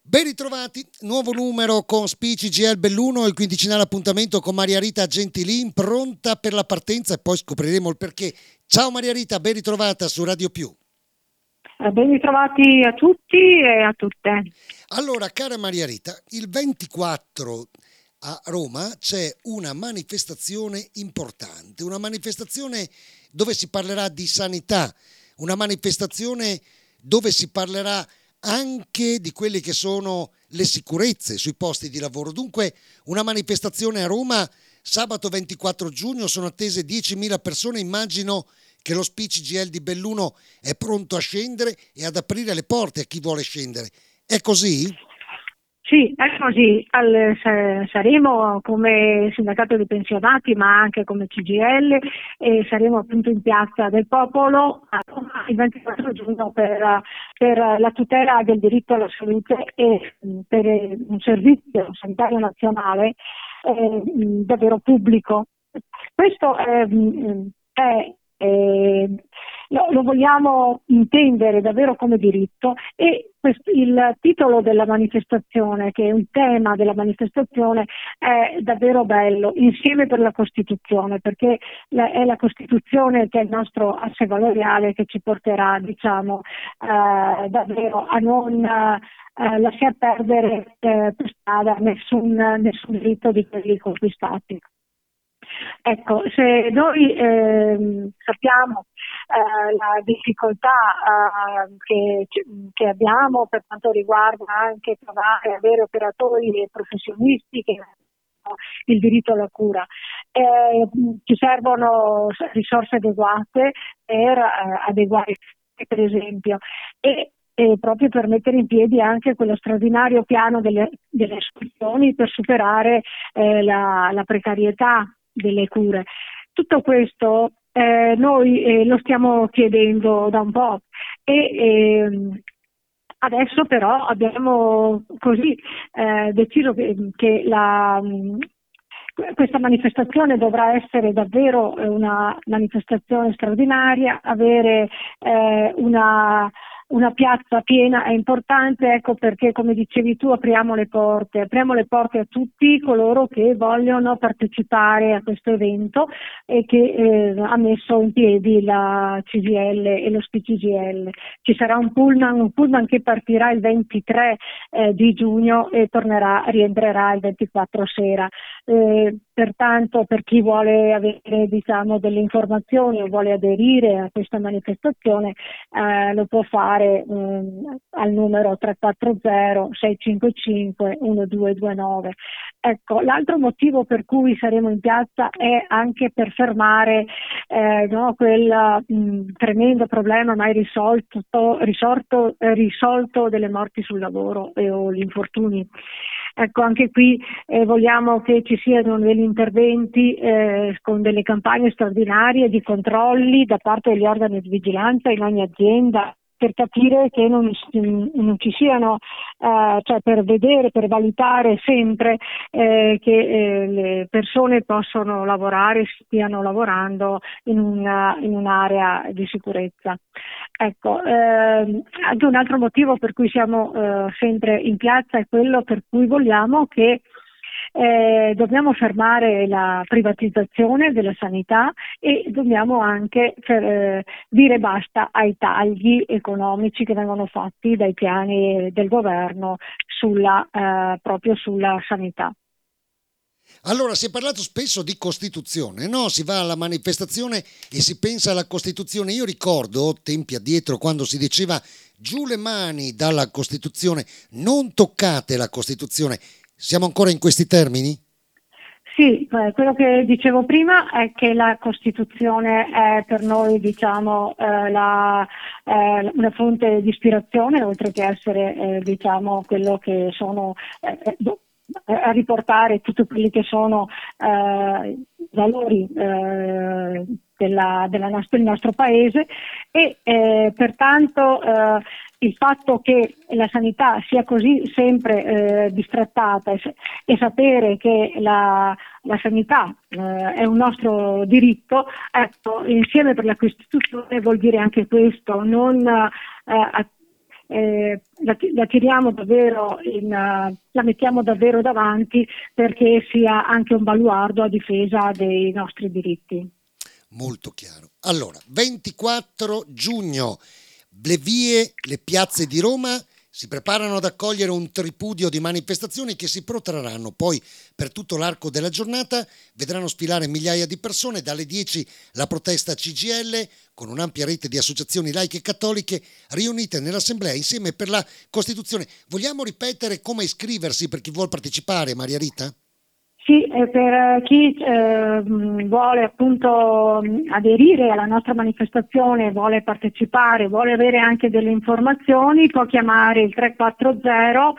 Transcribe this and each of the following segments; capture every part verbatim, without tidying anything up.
Ben ritrovati, nuovo numero con S P I C G I L Belluno, il quindicinale appuntamento con Maria Rita Gentilin, pronta per la partenza e poi scopriremo il perché. Ciao Maria Rita, ben ritrovata su Radio Più. Ben ritrovati a tutti e a tutte. Allora, cara Maria Rita, il ventiquattro a Roma c'è una manifestazione importante, una manifestazione dove si parlerà di sanità, una manifestazione dove si parlerà anche di quelle che sono le sicurezze sui posti di lavoro. Dunque una manifestazione a Roma sabato ventiquattro giugno, sono attese diecimila persone, immagino che lo S P I C G I L di Belluno è pronto a scendere e ad aprire le porte a chi vuole scendere. È così? Sì, è così. Al, saremo come sindacato dei pensionati, ma anche come C G I L, e saremo appunto in Piazza del Popolo a Roma il ventiquattro giugno per, per la tutela del diritto alla salute e per un servizio sanitario nazionale eh, davvero pubblico. Questo è, è Eh, lo, lo vogliamo intendere davvero come diritto e questo, il titolo della manifestazione, che è un tema della manifestazione, è davvero bello, Insieme per la Costituzione, perché la, è la Costituzione che è il nostro asse valoriale che ci porterà, diciamo, eh, davvero a non eh, lasciar perdere eh, per strada nessun, nessun diritto di quelli conquistati. Ecco, se noi eh, sappiamo eh, la difficoltà eh, che, che abbiamo per quanto riguarda anche trovare, avere operatori e professionisti che hanno il diritto alla cura, eh, ci servono risorse adeguate per eh, adeguare, per esempio, e E proprio per mettere in piedi anche quello straordinario piano delle, delle assunzioni per superare eh, la, la precarietà delle cure. Tutto questo eh, noi eh, lo stiamo chiedendo da un po' e eh, adesso però abbiamo così eh, deciso che, che la, questa manifestazione dovrà essere davvero una manifestazione straordinaria, avere eh, una Una piazza piena è importante, ecco perché, come dicevi tu, apriamo le porte, apriamo le porte a tutti coloro che vogliono partecipare a questo evento e che eh, ha messo in piedi la C G I L e lo S P I C G I L. Ci sarà un pullman, un pullman che partirà il ventitré eh, di giugno e tornerà, rientrerà il ventiquattro sera. Eh, pertanto, per chi vuole avere, diciamo, delle informazioni o vuole aderire a questa manifestazione, eh, lo può fare Um, al numero tre quattro zero sei cinque cinque uno due due nove. Ecco, l'altro motivo per cui saremo in piazza è anche per fermare eh, no, quel mh, tremendo problema mai risolto, risorto, eh, risolto delle morti sul lavoro e o gli infortuni. Ecco, anche qui eh, vogliamo che ci siano degli interventi eh, con delle campagne straordinarie di controlli da parte degli organi di vigilanza in ogni azienda, per capire che non, non ci siano, eh, cioè per vedere, per valutare sempre eh, che eh, le persone possono lavorare, stiano lavorando in, una, in un'area di sicurezza. Ecco, eh, anche un altro motivo per cui siamo eh, sempre in piazza è quello per cui vogliamo che Eh, dobbiamo fermare la privatizzazione della sanità e dobbiamo anche per, eh, dire basta ai tagli economici che vengono fatti dai piani del governo sulla, eh, proprio sulla sanità. Allora, si è parlato spesso di Costituzione, no? Si va alla manifestazione e si pensa alla Costituzione. Io ricordo, tempi addietro, quando si diceva giù le mani dalla Costituzione, non toccate la Costituzione. Siamo ancora in questi termini? Sì, eh, quello che dicevo prima è che la Costituzione è per noi, diciamo, eh, la, eh, una fonte di ispirazione, oltre che essere, eh, diciamo, quello che sono, eh, a riportare tutti quelli che sono eh, valori eh, della, della nostra, del nostro paese e eh, pertanto eh, il fatto che la sanità sia così sempre eh, distrattata e, e sapere che la, la sanità eh, è un nostro diritto, ecco, insieme per la Costituzione vuol dire anche questo, non eh, eh, la, la tiriamo davvero in, uh, la mettiamo davvero davanti perché sia anche un baluardo a difesa dei nostri diritti. Molto chiaro. Allora, ventiquattro giugno, le vie, le piazze di Roma si preparano ad accogliere un tripudio di manifestazioni che si protrarranno poi per tutto l'arco della giornata, vedranno sfilare migliaia di persone, dalle dieci la protesta C G I L con un'ampia rete di associazioni laiche e cattoliche riunite nell'Assemblea insieme per la Costituzione. Vogliamo ripetere come iscriversi per chi vuol partecipare, Maria Rita? Sì, e per chi eh, vuole appunto aderire alla nostra manifestazione, vuole partecipare, vuole avere anche delle informazioni, può chiamare il tre quattro zero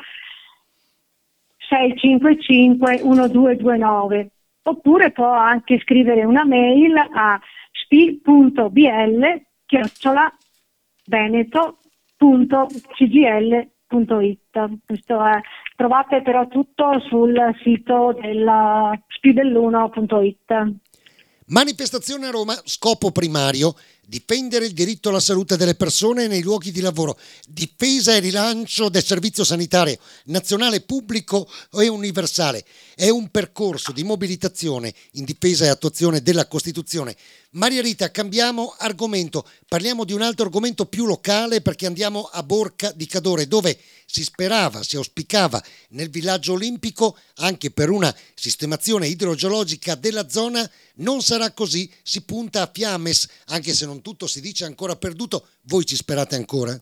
sei cinque cinque uno due due nove oppure può anche scrivere una mail a spi punto b l chiocciola veneto punto c g l punto it. Questo è, trovate però tutto sul sito della spibelluno punto it. Manifestazione a Roma, scopo primario, difendere il diritto alla salute delle persone nei luoghi di lavoro, difesa e rilancio del servizio sanitario nazionale, pubblico e universale. È un percorso di mobilitazione in difesa e attuazione della Costituzione. Maria Rita, cambiamo argomento, parliamo di un altro argomento più locale perché andiamo a Borca di Cadore, dove si sperava, si auspicava nel villaggio olimpico anche per una sistemazione idrogeologica della zona. Non sarà così, si punta a Fiammes, anche se non tutto si dice ancora perduto. Voi ci sperate ancora?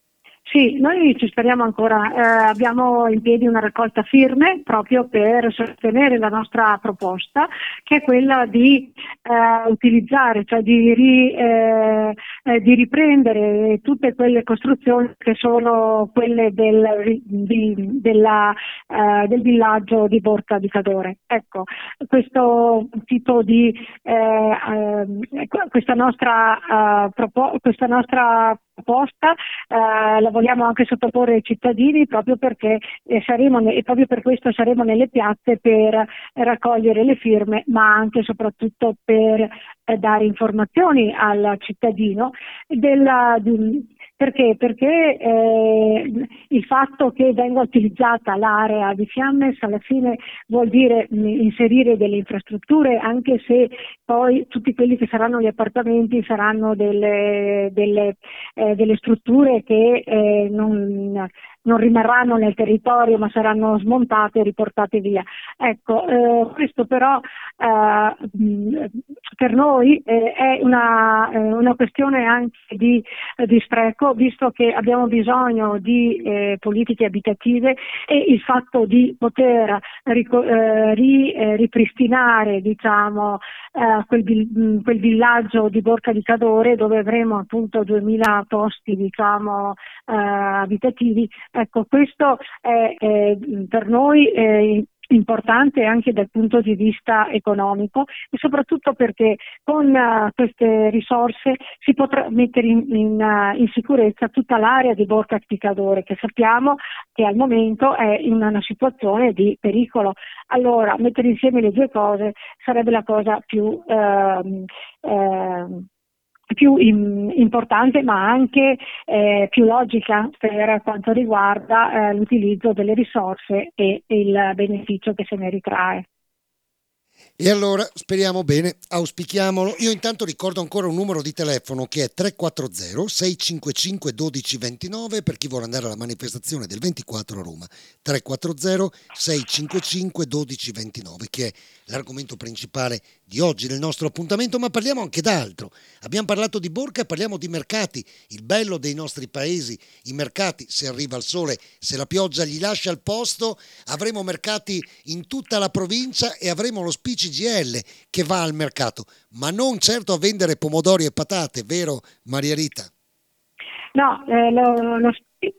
Sì, noi ci speriamo ancora. Eh, abbiamo in piedi una raccolta firme proprio per sostenere la nostra proposta, che è quella di eh, utilizzare, cioè di, ri, eh, eh, di riprendere tutte quelle costruzioni che sono quelle del, di, della, eh, del villaggio di Borca di Cadore. Ecco, questo tipo di eh, eh, questa nostra uh, propo- questa nostra proposta eh, la vogliamo anche sottoporre ai cittadini proprio perché eh, saremo ne- e proprio per questo saremo nelle piazze per raccogliere le firme, ma anche e soprattutto per eh, dare informazioni al cittadino della, di, perché? Perché eh, il fatto che venga utilizzata l'area di Fiammes alla fine vuol dire mh, inserire delle infrastrutture, anche se poi tutti quelli che saranno gli appartamenti saranno delle, delle, eh, delle strutture che eh, non, non rimarranno nel territorio ma saranno smontate e riportate via. Ecco, eh, questo però eh, mh, per noi eh, è una, eh, una questione anche di, di spreco, visto che abbiamo bisogno di eh, politiche abitative e il fatto di poter rico- eh, ri- eh, ripristinare diciamo eh, quel, quel villaggio di Borca di Cadore dove avremo appunto duemila posti diciamo eh, abitativi. Ecco, questo è eh, per noi eh, importante anche dal punto di vista economico e soprattutto perché con uh, queste risorse si potrà mettere in, in, uh, in sicurezza tutta l'area di Borca di Cadore, che sappiamo che al momento è in una situazione di pericolo. Allora mettere insieme le due cose sarebbe la cosa più uh, uh, più in, importante ma anche eh, più logica per quanto riguarda eh, l'utilizzo delle risorse e il beneficio che se ne ritrae. E allora speriamo bene, auspichiamolo. Io intanto ricordo ancora un numero di telefono che è tre quattro zero sei cinque cinque uno due due nove per chi vuole andare alla manifestazione del ventiquattro a Roma. tre quattro zero sei cinque cinque uno due due nove, che è l'argomento principale di oggi del nostro appuntamento, ma parliamo anche d'altro. Abbiamo parlato di Borca e parliamo di mercati. Il bello dei nostri paesi, i mercati, se arriva il sole, se la pioggia gli lascia il posto, avremo mercati in tutta la provincia e avremo lo C G I L che va al mercato, ma non certo a vendere pomodori e patate, vero Maria Rita? No, eh, lo, lo,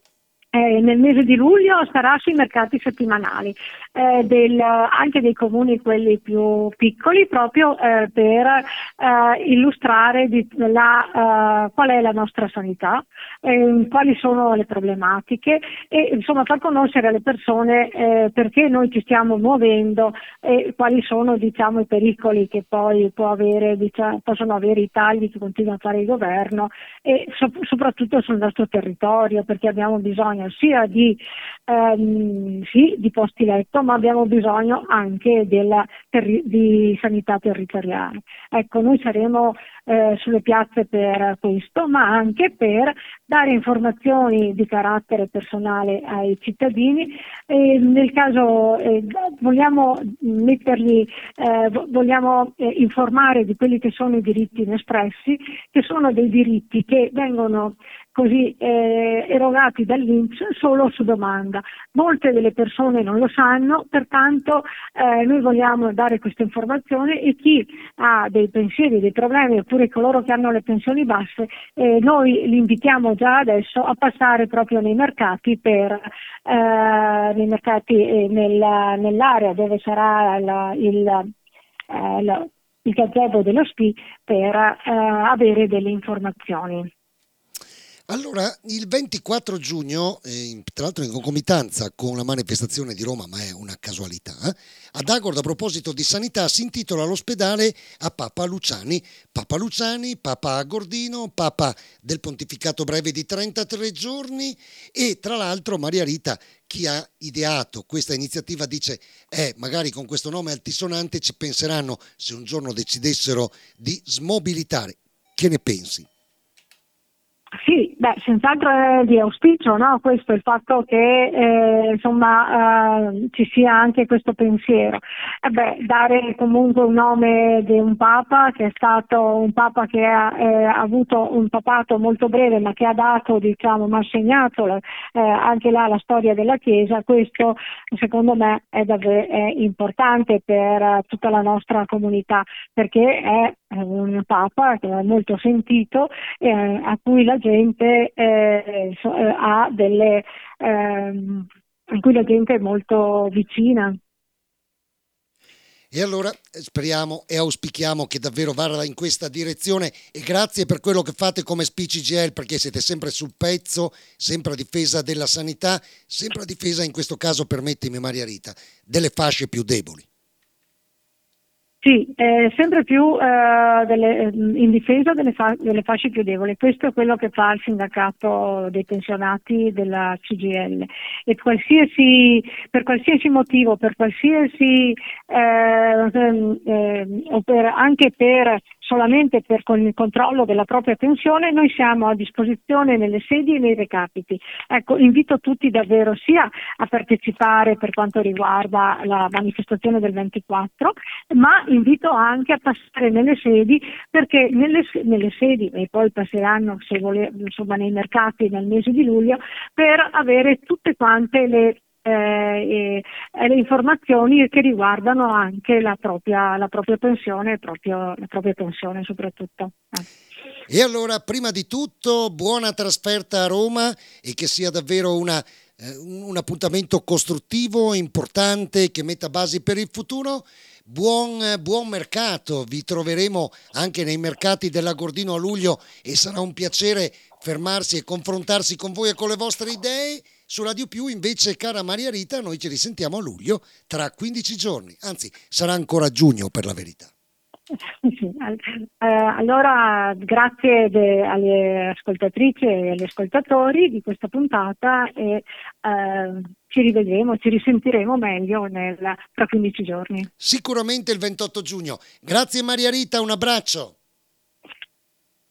Eh, nel mese di luglio sarà sui mercati settimanali, eh, del, anche dei comuni quelli più piccoli, proprio eh, per eh, illustrare di, la, eh, qual è la nostra sanità, eh, quali sono le problematiche e insomma far conoscere alle persone eh, perché noi ci stiamo muovendo e quali sono, diciamo, i pericoli che poi può avere, diciamo, possono avere i tagli che continua a fare il governo e so- soprattutto sul nostro territorio, perché abbiamo bisogno sia di, ehm, sì, di posti letto, ma abbiamo bisogno anche della terri- di sanità territoriale. Ecco, noi saremo eh, sulle piazze per questo, ma anche per dare informazioni di carattere personale ai cittadini. E nel caso eh, vogliamo metterli, eh, vogliamo eh, informare di quelli che sono i diritti inespressi, che sono dei diritti che vengono così eh, erogati dall'Inps solo su domanda. Molte delle persone non lo sanno, pertanto eh, noi vogliamo dare questa informazione e chi ha dei pensieri, dei problemi, oppure coloro che hanno le pensioni basse, eh, noi li invitiamo già adesso a passare proprio nei mercati, per, eh, nei mercati eh, nella, nell'area dove sarà la, il, eh, la, il gazebo dello S P I per eh, avere delle informazioni. Allora, il ventiquattro giugno, eh, tra l'altro in concomitanza con la manifestazione di Roma, ma è una casualità, eh, ad Agordo, a proposito di sanità, si intitola l'ospedale a Papa Luciani. Papa Luciani, Papa Agordino, Papa del pontificato breve di trentatré giorni e tra l'altro Maria Rita, chi ha ideato questa iniziativa, dice eh, magari con questo nome altisonante ci penseranno se un giorno decidessero di smobilitare. Che ne pensi? Sì, beh, senz'altro è di auspicio, no? Questo, il fatto che eh, insomma eh, ci sia anche questo pensiero. E beh, dare comunque un nome di un papa che è stato un papa che ha, eh, avuto un papato molto breve, ma che ha dato, diciamo, ma ha segnato la, eh, anche là la storia della Chiesa. Questo secondo me è davvero è importante per tutta la nostra comunità, perché è un papa che è molto sentito, eh, a cui la gente eh, so, eh, ha delle ehm, a cui la gente è molto vicina. E allora speriamo e auspichiamo che davvero vada in questa direzione e grazie per quello che fate come S P I C G I L, perché siete sempre sul pezzo, sempre a difesa della sanità, sempre a difesa, in questo caso permettimi Maria Rita, delle fasce più deboli. Sì, eh, sempre più eh, delle, in difesa delle, fa- delle fasce più deboli. Questo è quello che fa il sindacato dei pensionati della C G I L e qualsiasi, per qualsiasi motivo, per qualsiasi eh, eh, o per, anche per solamente per con il controllo della propria pensione, noi siamo a disposizione nelle sedi e nei recapiti. Ecco, invito tutti davvero sia a partecipare per quanto riguarda la manifestazione del ventiquattro, ma invito anche a passare nelle sedi, perché nelle, nelle sedi, e poi passeranno se vole, insomma, nei mercati nel mese di luglio, per avere tutte quante le Eh, e, le informazioni che riguardano anche la propria, la propria pensione, proprio, la propria pensione soprattutto. Eh. E allora, prima di tutto, buona trasferta a Roma e che sia davvero una, eh, un appuntamento costruttivo, importante, che metta basi per il futuro. Buon, buon mercato, vi troveremo anche nei mercati dell'Agordino a luglio e sarà un piacere fermarsi e confrontarsi con voi e con le vostre idee. Su Radio Più invece, cara Maria Rita, noi ci risentiamo a luglio tra quindici giorni, anzi sarà ancora giugno per la verità. Sì, eh, allora grazie de, alle ascoltatrici e agli ascoltatori di questa puntata e eh, ci rivedremo, ci risentiremo meglio nel, tra quindici giorni. Sicuramente il ventotto giugno. Grazie Maria Rita, un abbraccio.